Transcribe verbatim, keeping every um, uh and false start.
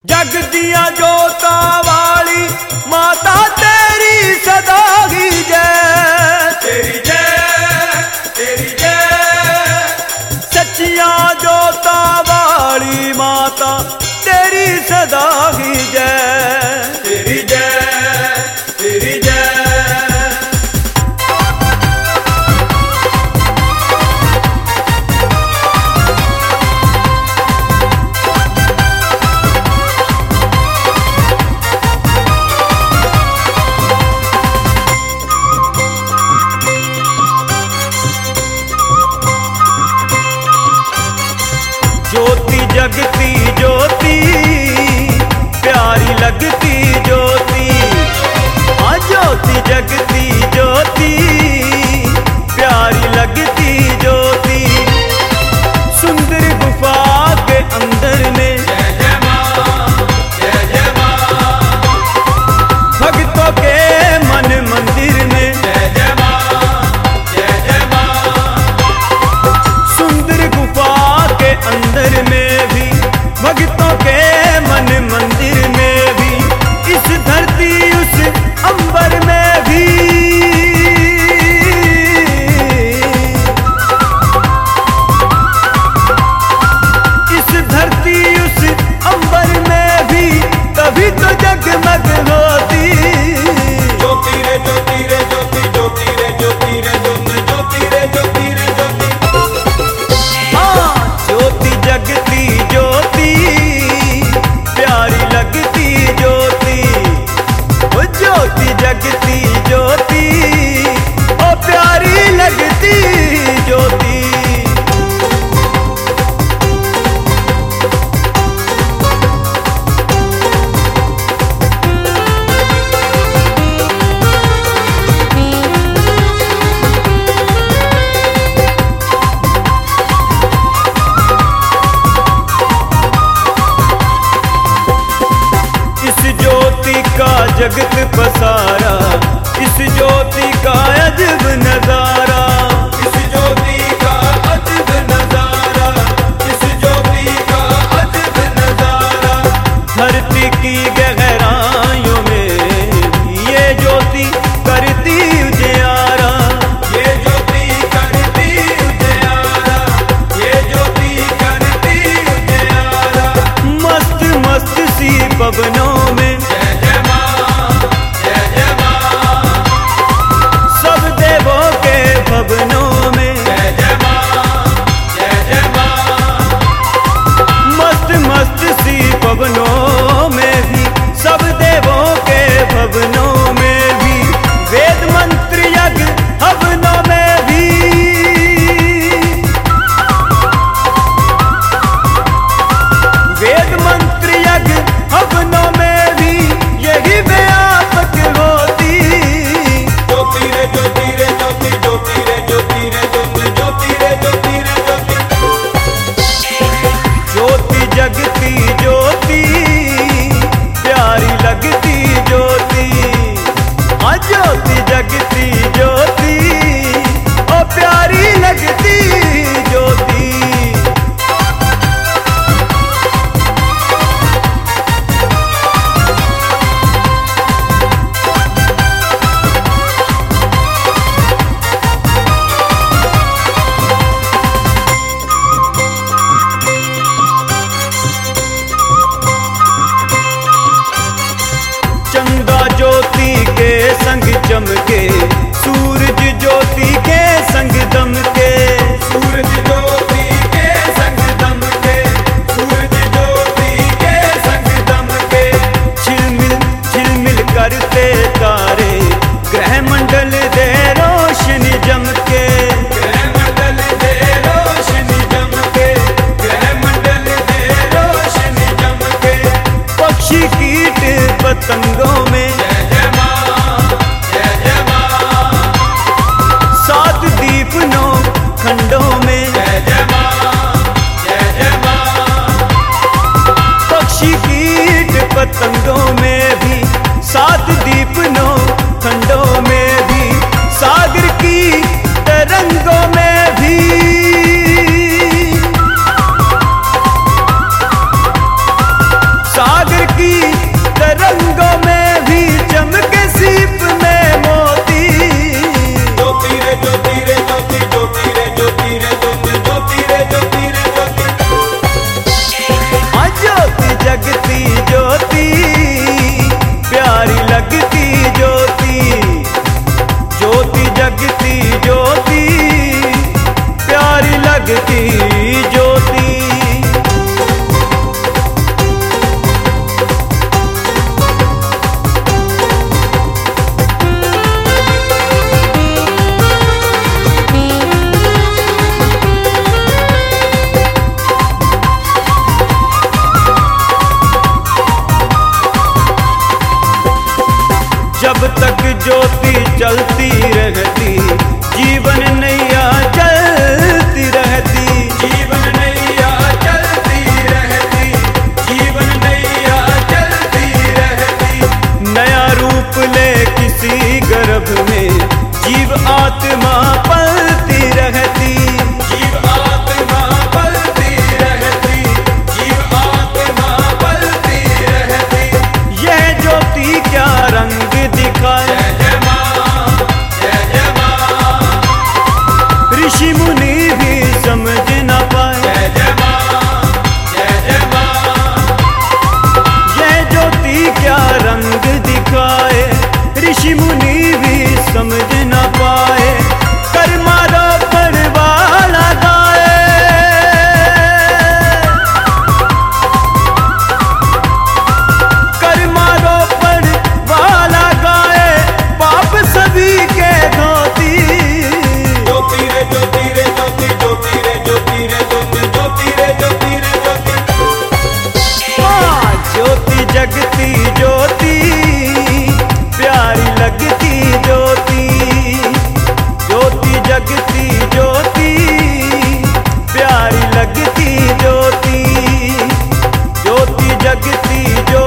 जग दिया जोता वाली माता तेरी सदा ही जय, तेरी जय तेरी जय। सच्चिया जोता वाली माता तेरी सदा ही जय, तेरी जय तेरी जय। ज्योति जगती ज्योति प्यारी लगती ज्योति, हाँ ज्योति जगती ज्योति प्यारी लगती ज्योति। सुंदर गुफा के अंदर में जय जय माँ जय जय माँ, भक्तों के मन मंदिर में जय जय माँ जय जय माँ। सुंदर गुफा के अंदर में भी भक्तों के मन मंदिर में भी, इस धरती उस अंबर में भी। इस धरती उस अंबर में भी तभी तो जगमग होती। ज्योति रे ज्योति रे ज्योति ज्योति रे ज्योति रे ज्योति ज्योति रे ज्योति रे ज्योति। हाँ ज्योति जगती ज्योति प्यारी लगती ज्योति, ओ ज्योति जगती ज्योति ओ प्यारी लगती ज्योति। जगत पसारा इस ज्योति का अजब नजारा, इस ज्योति का अजब नजारा, इस ज्योति का अजब नजारा। धरती की गहराइयों में ये ज्योति करती उजियारा, ये ज्योति करती उजियारा, ये ज्योति करती उजियारा। मस्त मस्त सी पवनों में भवनों में जय जय माँ जय जय माँ। मस्त मस्त सी पवनों में भी सब देवों के भवनों में भी, वेद मंत्र यज्ञ हवनों में भी। वेद मंत्र यज्ञ हवनों में भी यही व्यापक होती। ज्योति रे ज्योति रे ज्योति ज्योति रे ज्योति रे ज्योति ज्योति रे ज्योति रे ज्योति। ज्योति जगती ज्योति प्यारी लगती ज्योति, हाँ ज्योति जगती ज्योति ओ प्यारी लगती ज्योति। संग चमके सूरज ज्योति के संग दमके, सूरज ज्योति के संग दमके, सूरज ज्योति के संग दमके। झिलमिल झिलमिल करते तारे ग्रह मंडल दे रोशनी जमके, ग्रह मंडल दे रोशनी जमके, ग्रह मंडल दे रोशनी जमके। पक्षी कीट पतंगों में खंडों में जय जय माँ जय जय माँ। पक्षी कीट पतंगों में भी सात दीप नौ खंडों में भी, सागर की तरंगों में भी। सागर ज्योति चलती रहती, जीवन नैया चलती रहती, जीवन नैया चलती रहती, जीवन नैया चलती रहती। नया रूप ले किसी गर्भ में जीव आत्मा पलती रहती, जीव आत्मा पलती रहती, जीव आत्मा पलती रहती। यह ज्योति क्या रंग दिखाए, जय जय मां, जय जय मां। ऋषि मुनि भी समझ न पाए, जय जय मां, जय जय मां। यह ज्योति क्या रंग दिखाए, ऋषि मुनि भी समझ न पाए। कर्मारा परवाला गाए, कर्मारो परवाला गाए, पाप सभी के धोती। ज्योति रे ज्योति रे ज्योति, ज्योति रे ज्योति रे ज्योति, ज्योति रे ज्योति रे ज्योति। हाँ, ज्योति जगती ज्योति, प्यारी लगती ज्योति, ज्योति जगती ज्योति, प्यारी लगती ज्योति, ज्योति जगती ज्योति।